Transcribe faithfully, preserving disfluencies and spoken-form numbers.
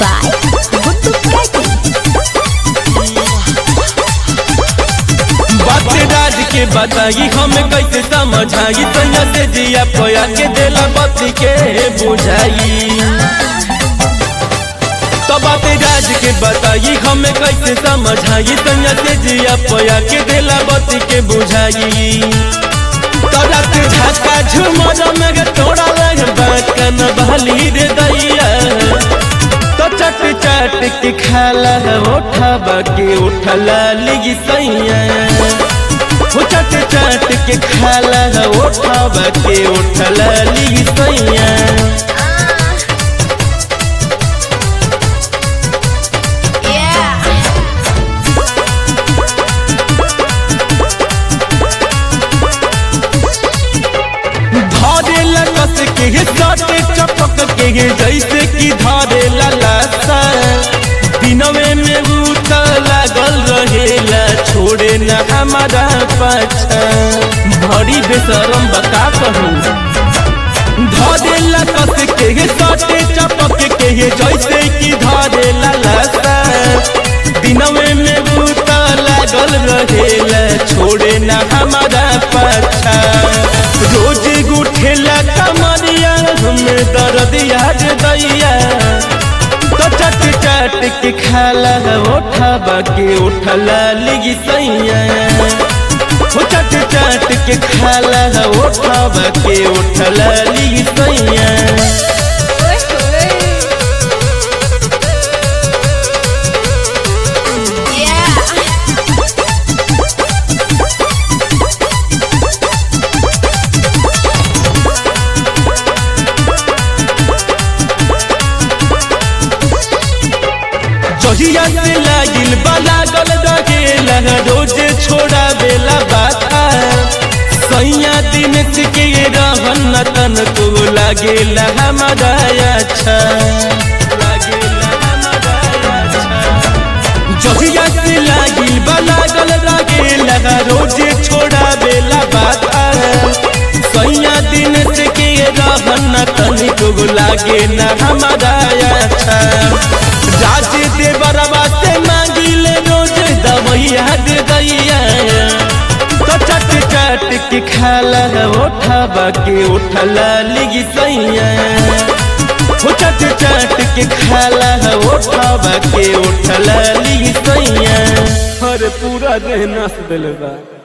by Guttu Cutting. बात राज के बताई हमें कैसे समझाई सैया से जिया पया के देला बत्ती के बुझाई। तो बात राज के बताई हमें कैसे समझाई सैया से जिया पया के देला बत्ती के बुझाई। तो रात झाका झुमर में तोड़ा लग बाकन बहली रे दैया। तो चट चट के खाला उठा के उठला लिगी सैया। वो चट चट के खाला उठा के उठला लिगी सैया। धारेला कस के साटे चपक के जैसे कि धारेला लाशा। दिनवे में भूत लागल रहेला छोड़े न हमारा पाछा। भरी बेशरम बता कहूँ धारेला कस के साटे चपक के जैसे कि धारेला लाशा। दिनवे में भूत लागल रहेला छोड़े न हमारा पाछा। रोज गुठेला कमरिया हमें दर्द याद दैया। तो चट चट के खाला उठा के उठला लिगी सैया। वो चट चट के खाला उठा के उठला लिगी सैया। जहिया से लागिल लागल रहेला रोजे छोड़ा बेला बाता। सैया दिन के रहन तन को लागेला हमारा अच्छा। लागेला हमारा अच्छा। जहिया से लागिल लागल रहेला रोजे छोड़ा बेला बाता। सैया दिन के रहन तन को लागेला हमारा अच्छा। राज देवरवा से मांगिले रोज दवैया दे दैया। तो चट चट के खाला उठा के उठला लिगी सैया। वो चट चट के खाला उठा के उठला लिगी सैया। हर पूरा देह नस दिल बा।